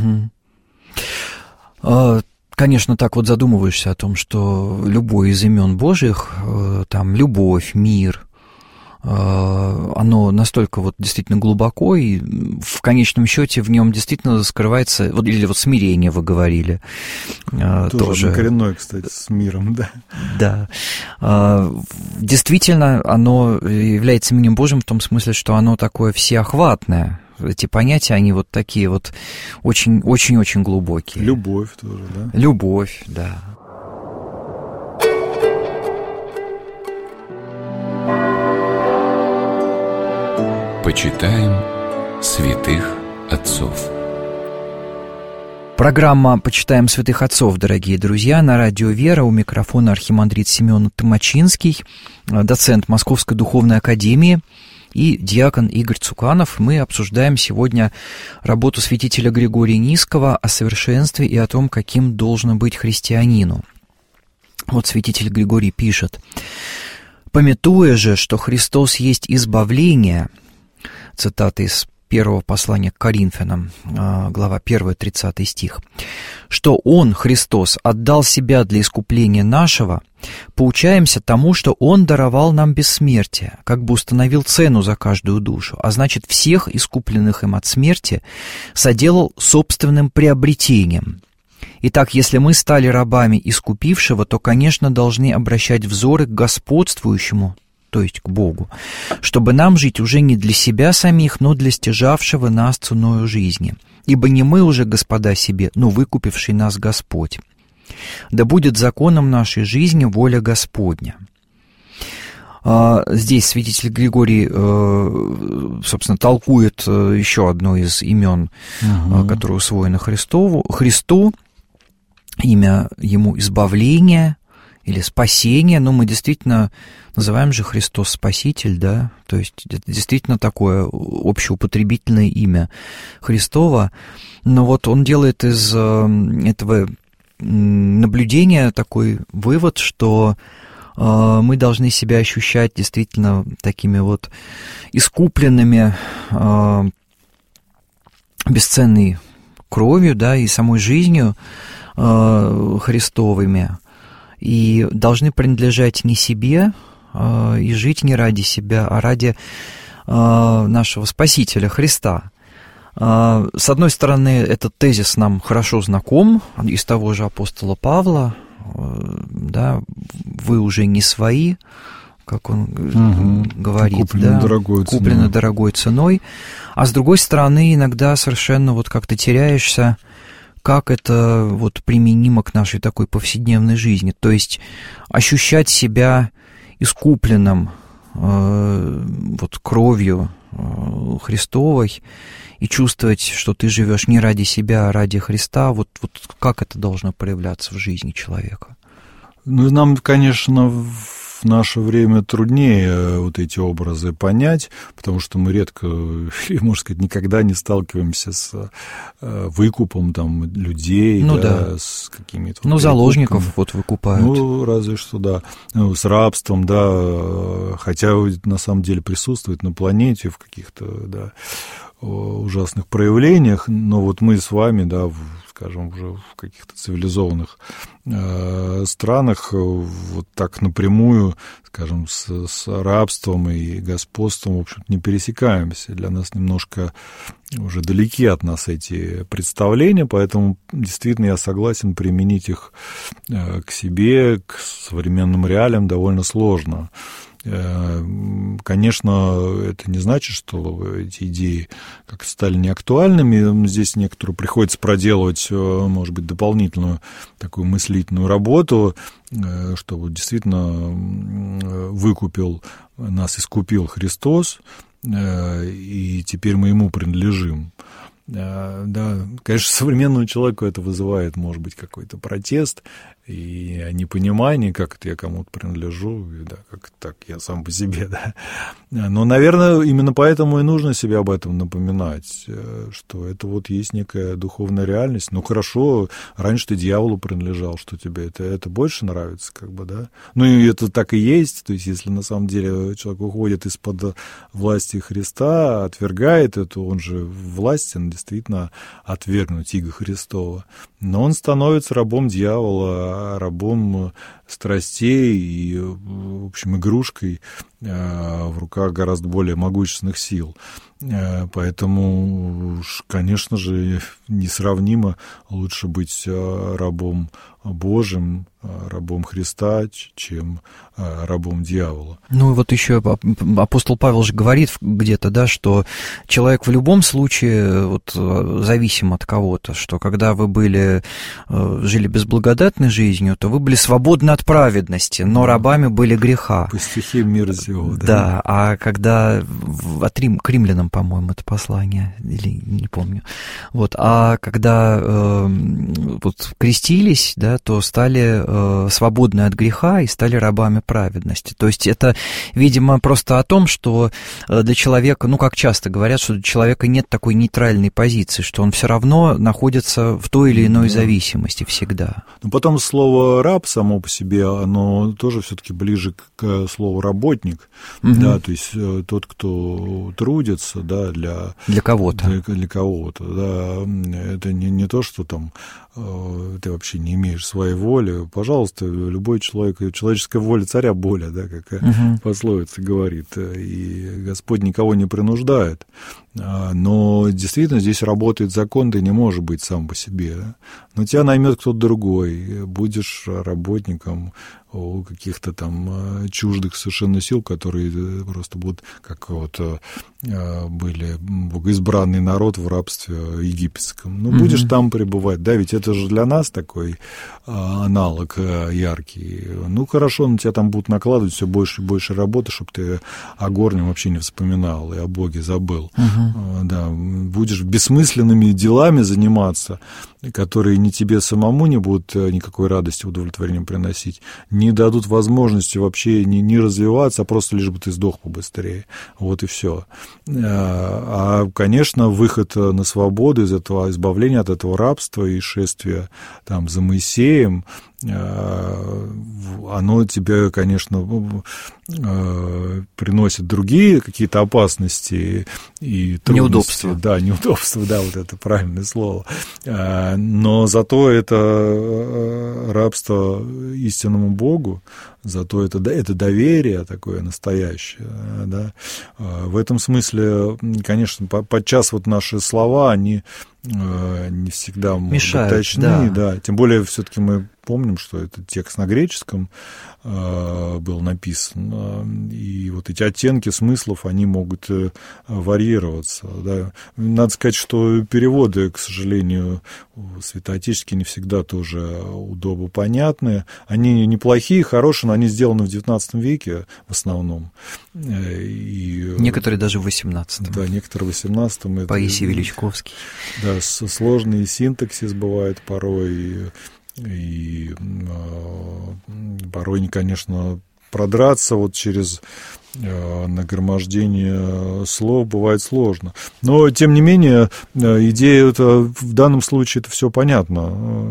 Конечно, так вот задумываешься о том, что любое из имен Божьих, там, любовь, мир, оно настолько вот действительно глубоко, и в конечном счете в нем действительно скрывается, вот, или вот смирение вы говорили. Тоже коренное, кстати, с миром, да. Да. Действительно, оно является именем Божьим в том смысле, что оно такое всеохватное. Эти понятия, они вот такие вот очень-очень глубокие. Любовь тоже, да? Любовь, да. Почитаем святых отцов. Программа «Почитаем святых отцов», дорогие друзья, на радио «Вера». У микрофона архимандрит Семен Томачинский, доцент Московской духовной академии, и диакон Игорь Цуканов. Мы обсуждаем сегодня работу святителя Григория Низкого о совершенстве и о том, каким должно быть христианину. Вот святитель Григорий пишет: «Памятуя же, что Христос есть избавление», цитата из первого послания к Коринфянам, глава 1, 30 стих, «что Он, Христос, отдал Себя для искупления нашего, поучаемся тому, что Он даровал нам бессмертие, как бы установил цену за каждую душу, а значит, всех искупленных им от смерти соделал собственным приобретением. Итак, если мы стали рабами искупившего, то, конечно, должны обращать взоры к господствующему, то есть к Богу, чтобы нам жить уже не для себя самих, но для стяжавшего нас ценою жизни. Ибо не мы уже господа себе, но выкупивший нас Господь. Да будет законом нашей жизни воля Господня. Здесь святитель Григорий, собственно, толкует еще одно из имен, которое усвоено Христу, имя ему избавление или спасение, но мы действительно называем же Христос Спаситель, да, то есть это действительно такое общеупотребительное имя Христово, но вот он делает из этого наблюдения такой вывод, что мы должны себя ощущать действительно такими вот искупленными бесценной кровью, да, и самой жизнью Христовыми, и должны принадлежать не себе и жить не ради себя, а ради нашего Спасителя Христа. С одной стороны, этот тезис нам хорошо знаком из того же апостола Павла, да, вы уже не свои, как он говорит, куплены дорогой ценой, а с другой стороны, иногда совершенно вот как-то теряешься, как это вот применимо к нашей такой повседневной жизни, то есть ощущать себя искупленным вот кровью Христовой и чувствовать, что ты живешь не ради себя, а ради Христа, вот как это должно проявляться в жизни человека? Ну, нам, конечно, в наше время труднее вот эти образы понять, потому что мы редко, или, можно сказать, никогда не сталкиваемся с выкупом там людей, да, с какими-то... Ну, заложников вот выкупают. Ну, разве что, да. Ну, с рабством, да, хотя на самом деле присутствует на планете в каких-то, да, ужасных проявлениях, но вот мы с вами, да, скажем, уже в каких-то цивилизованных странах вот так напрямую, скажем, с рабством и господством, в общем-то, не пересекаемся. Для нас немножко уже далеки от нас эти представления, поэтому действительно я согласен, применить их к себе, к современным реалиям довольно сложно. Конечно, это не значит, что эти идеи как-то стали неактуальными. Здесь некоторую приходится проделывать, может быть, дополнительную такую мыслительную работу, чтобы действительно выкупил нас, искупил Христос, и теперь мы Ему принадлежим. Да, конечно, современному человеку это вызывает, может быть, какой-то протест и непонимание, как это я кому-то принадлежу, да, как так я сам по себе, да. Но, наверное, именно поэтому и нужно себе об этом напоминать, что это вот есть некая духовная реальность. Ну, хорошо, раньше ты дьяволу принадлежал, что тебе это больше нравится, как бы, да. Ну, и это так и есть, то есть, если на самом деле человек уходит из-под власти Христа, отвергает это, он же властен, действительно, отвергнуть иго Христова. Но он становится рабом дьявола, рабом страстей и, в общем, игрушкой в руках гораздо более могущественных сил. Поэтому, конечно же, несравнимо лучше быть рабом Божьим, рабом Христа, чем рабом дьявола. Ну и вот еще апостол Павел же говорит где-то, да, что человек в любом случае вот зависим от кого-то, что когда вы жили безблагодатной жизнью, то вы были свободны от праведности, но рабами были греха. По стихе мира сего, да. Да, а когда к римлянам, по-моему, это послание, или не помню, вот, а когда вот крестились, да, то стали свободны от греха и стали рабами праведности. То есть это, видимо, просто о том, что для человека, ну, как часто говорят, что для человека нет такой нейтральной позиции, что он все равно находится в той или иной зависимости всегда. Но потом слово «раб» само по себе, оно тоже все-таки ближе к слову «работник», да, то есть тот, кто трудится, да, для кого-то. Для кого-то, да, это не то, что там ты вообще не имеешь своей воли. Пожалуйста, любой человек, человеческая воля царя воля, да, как пословица говорит, и Господь никого не принуждает. Но действительно здесь работает закон, ты не можешь быть сам по себе. Да? Но тебя наймет кто-то другой, будешь работником у каких-то там чуждых совершенно сил, которые просто будут как вот были богоизбранный народ в рабстве египетском. Ну, будешь там пребывать, да, ведь это же для нас такой аналог яркий. Ну, хорошо, на тебя там будут накладывать все больше и больше работы, чтобы ты о горнем вообще не вспоминал и о Боге забыл. Да, будешь бессмысленными делами заниматься, которые ни тебе самому не будут никакой радости, удовлетворения приносить, не дадут возможности вообще не развиваться, а просто лишь бы ты сдох побыстрее. Вот и все. А, конечно, выход на свободу из этого, избавление от этого рабства и шествия там за Моисеем, оно тебе, конечно, приносит другие какие-то опасности и трудности. Неудобства. Да, неудобства, да, вот это правильное слово. Но зато это рабство истинному Богу, зато это доверие такое настоящее. Да. В этом смысле, конечно, подчас вот наши слова, они не всегда мешают, точны. Да. Тем более, все-таки мы помним, что этот текст на греческом был написан, и вот эти оттенки смыслов, они могут варьироваться. Да. Надо сказать, что переводы, к сожалению, святоотеческие не всегда тоже удобно понятны. Они неплохие, хорошие, но они сделаны в XIX веке в основном. И, некоторые даже в XVIII. Да, некоторые в XVIII. Паисий Величковский. Да, сложный синтаксис бывает порой, и порой, конечно, продраться вот через нагромождение слов бывает сложно. Но, тем не менее, идея это, в данном случае это все понятно.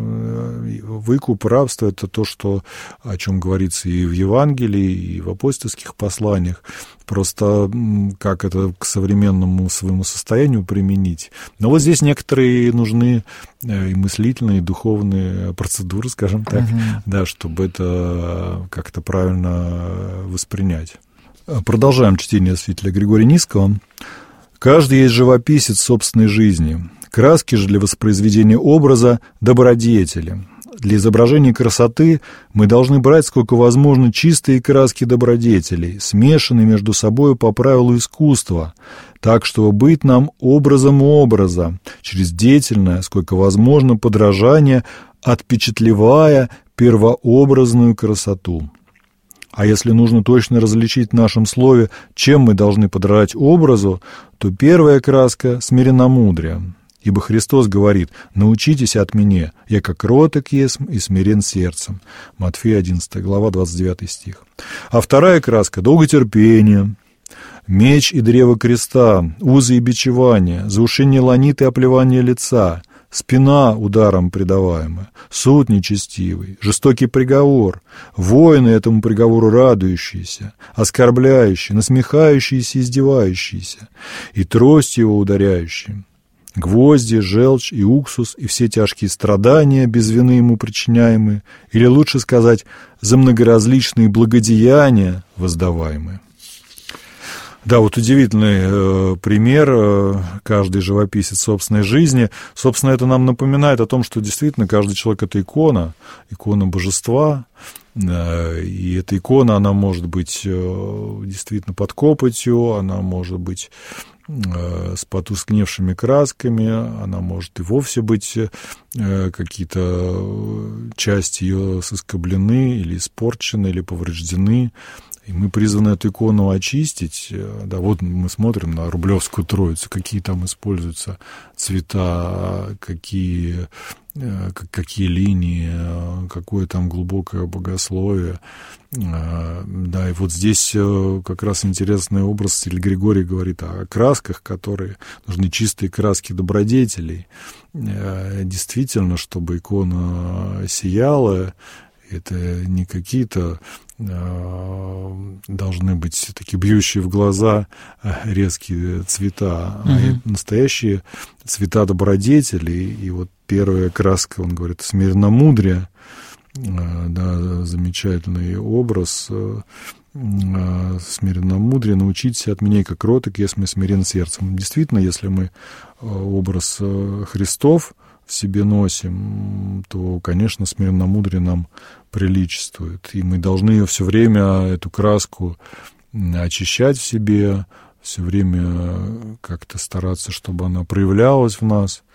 Выкуп, рабство – это то, что, о чем говорится и в Евангелии, и в апостольских посланиях. Просто как это к современному своему состоянию применить. Но вот здесь некоторые нужны и мыслительные, и духовные процедуры, скажем так, да, чтобы это как-то правильно воспринять. Продолжаем чтение святителя Григория Нисского. «Каждый есть живописец собственной жизни. Краски же для воспроизведения образа – добродетели. Для изображения красоты мы должны брать сколько возможно чистые краски добродетелей, смешанные между собой по правилу искусства, так, чтобы быть нам образом образа, через деятельное, сколько возможно, подражание, отпечатлевая первообразную красоту. А если нужно точно различить в нашем слове, чем мы должны подражать образу, то первая краска – смиренномудрие. Ибо Христос говорит: «Научитесь от меня, я как кроток есмь и смирен сердцем». Матфея 11 глава, 29 стих. А вторая краска – долготерпение. Меч и древо креста, узы и бичевание, заушение ланит и оплевание лица, спина ударом предаваемая, суд нечестивый, жестокий приговор, воины этому приговору радующиеся, оскорбляющие, насмехающиеся, издевающиеся, и трость его ударяющие, гвозди, желчь и уксус, и все тяжкие страдания, без вины ему причиняемые, или лучше сказать, за многоразличные благодеяния воздаваемые». Да, вот удивительный пример, каждый живописец собственной жизни. Собственно, это нам напоминает о том, что действительно каждый человек – это икона божества, и эта икона, она может быть действительно под копотью, она может быть с потускневшими красками, она может и вовсе быть, какие-то части ее соскоблены или испорчены, или повреждены. И мы призваны эту икону очистить. Да, вот мы смотрим на Рублевскую Троицу, какие там используются цвета, какие линии, какое там глубокое богословие. Да, и вот здесь как раз интересный образ святитель Григорий говорит о красках, которые нужны чистые краски добродетелей. Действительно, чтобы икона сияла, это не какие-то должны быть такие бьющие в глаза резкие цвета, а настоящие цвета добродетелей. И вот первая краска, он говорит, смиренномудрие, да, замечательный образ, смиренномудрие, научитесь от меня, как кроток, если смирен сердцем. Действительно, если мы образ Христов в себе носим, то, конечно, смиренномудрие нам приличествует. И мы должны все время эту краску очищать в себе, все время как-то стараться, чтобы она проявлялась в нас.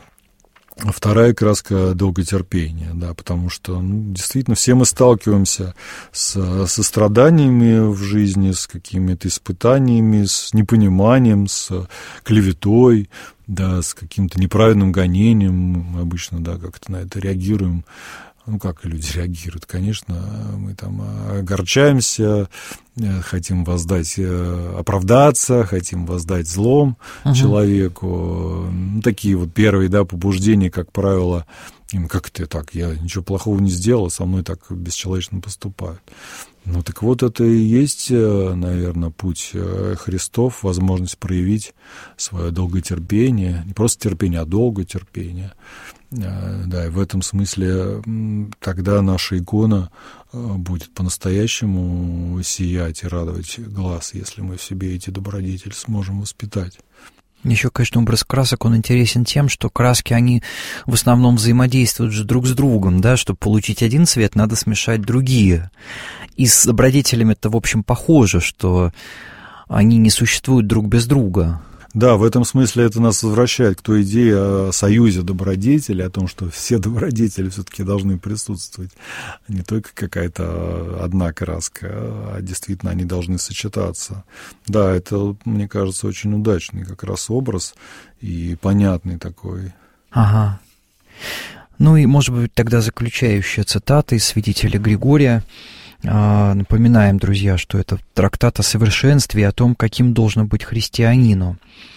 А вторая краска — долготерпение, да, потому что, действительно, все мы сталкиваемся со страданиями в жизни, с какими-то испытаниями, с непониманием, с клеветой, да, с каким-то неправильным гонением. Мы обычно, да, как-то на это реагируем. Как люди реагируют? Конечно, мы там огорчаемся, хотим оправдаться, хотим воздать злом человеку. Такие вот первые, да, побуждения, как правило, как это так, я ничего плохого не сделал, со мной так бесчеловечно поступают. Так вот, это и есть, наверное, путь Христов, возможность проявить свое долготерпение, не просто терпение, а долготерпение. Да, и в этом смысле тогда наша икона будет по-настоящему сиять и радовать глаз, если мы в себе эти добродетели сможем воспитать. Еще, конечно, образ красок, он интересен тем, что краски, они в основном взаимодействуют же друг с другом, да, чтобы получить один цвет, надо смешать другие. И с добродетелями это, в общем, похоже, что они не существуют друг без друга. Да, в этом смысле это нас возвращает к той идее о союзе добродетелей, о том, что все добродетели все-таки должны присутствовать. Не только какая-то одна краска, а действительно они должны сочетаться. Да, это, мне кажется, очень удачный как раз образ и понятный такой. Ага. И, может быть, тогда заключающая цитата из святителя Григория. Напоминаем, друзья, что это трактат о совершенстве и о том, каким должно быть христианину.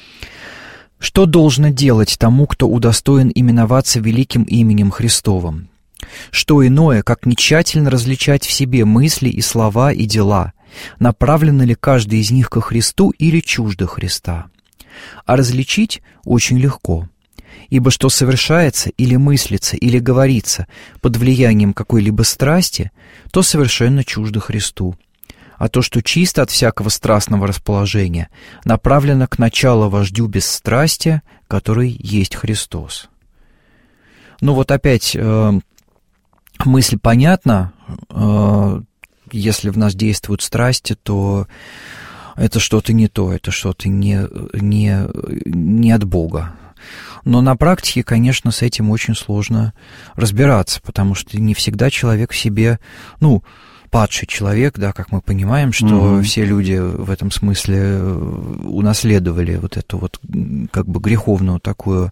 Что должно делать тому, кто удостоен именоваться великим именем Христовым? Что иное, как не тщательно различать в себе мысли и слова и дела, направлены ли каждый из них ко Христу или чуждо Христа? А различить очень легко. Ибо что совершается или мыслится, или говорится под влиянием какой-либо страсти, то совершенно чуждо Христу. А то, что чисто от всякого страстного расположения, направлено к началу вождю бесстрастия, который есть Христос. Опять мысль понятна. Если в нас действуют страсти, то это что-то не то, это что-то не от Бога. Но на практике, конечно, с этим очень сложно разбираться, потому что не всегда человек в себе, падший человек, да, как мы понимаем, что все люди в этом смысле унаследовали вот эту вот как бы греховную такую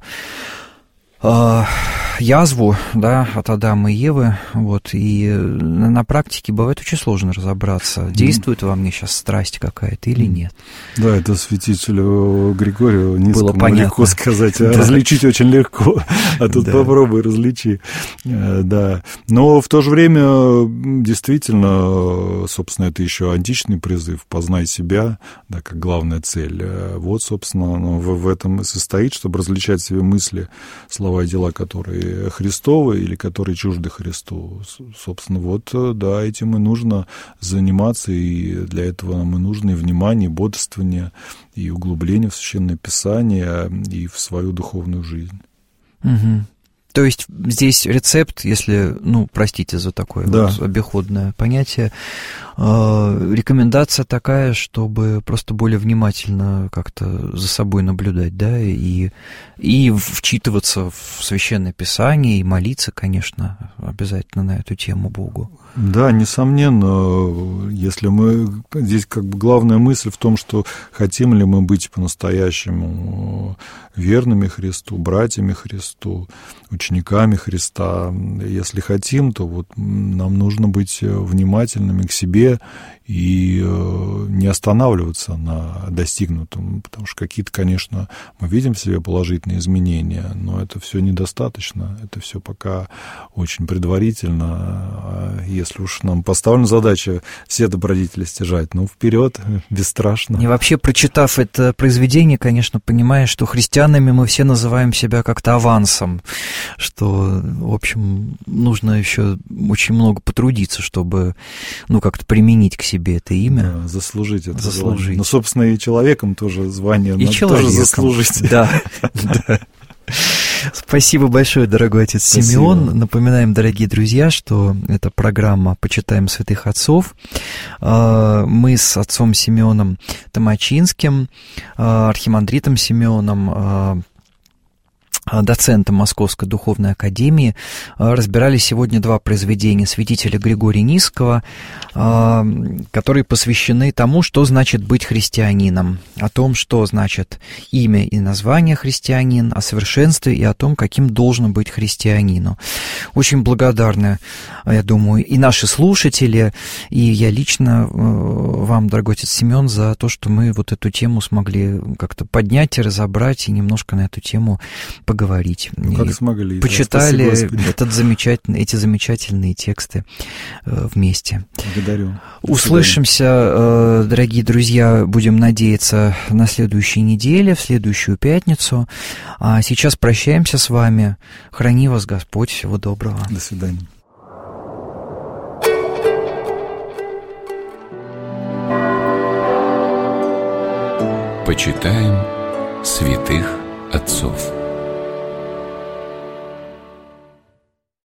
язву, да, от Адама и Евы, и на практике бывает очень сложно разобраться, действует во мне сейчас страсть какая-то или нет. Да, это святителю Григорию Низкому легко сказать, различить очень легко, а тут попробуй различи. Да, но в то же время действительно, собственно, это еще античный призыв «познай себя», да, как главная цель. Вот, собственно, в этом и состоит, чтобы различать в себе мысли, слова и дела, которые Христовы или которые чужды Христу. Собственно, да, этим и нужно заниматься, и для этого нам и нужно и внимание, и бодрствование, и углубление в Священное Писание, и в свою духовную жизнь. Угу. То есть здесь рецепт, если, простите за такое обиходное понятие, рекомендация такая, чтобы просто более внимательно как-то за собой наблюдать, да, и вчитываться в Священное Писание, и молиться, конечно, обязательно на эту тему Богу. Да, несомненно, если мы... Здесь как бы главная мысль в том, что хотим ли мы быть по-настоящему верными Христу, братьями Христу, учениками Христа. Если хотим, то нам нужно быть внимательными к себе и не останавливаться на достигнутом, потому что какие-то, конечно, мы видим в себе положительные изменения, но это все недостаточно, это все пока очень предварительно. Если уж нам поставлена задача все добродетели стяжать, вперед, бесстрашно. И вообще, прочитав это произведение, конечно, понимаешь, что христианами мы все называем себя как-то авансом, что, в общем, нужно еще очень много потрудиться, чтобы, как-то применить к себе это имя. Да, заслужить это звание. Но, собственно, и человеком тоже звание и надо тоже заслужить. Да. Спасибо большое, дорогой отец Симеон. Напоминаем, дорогие друзья, что это программа «Почитаем святых отцов». Мы с отцом Симеоном Томачинским, архимандритом Симеоном, доцентом Московской Духовной Академии, разбирали сегодня два произведения святителя Григория Нисского, которые посвящены тому, что значит быть христианином, о том, что значит имя и название христианин, о совершенстве и о том, каким должен быть христианину. Очень благодарны, я думаю, и наши слушатели, и я лично вам, дорогой отец Симеон, за то, что мы вот эту тему смогли как-то поднять и разобрать, и немножко на эту тему поговорить. Как смогли. Почитали эти замечательные тексты вместе. Благодарю. Услышимся, дорогие друзья, будем надеяться, на следующей неделе, в следующую пятницу. А сейчас прощаемся с вами. Храни вас Господь. Всего доброго. До свидания. Почитаем святых отцов.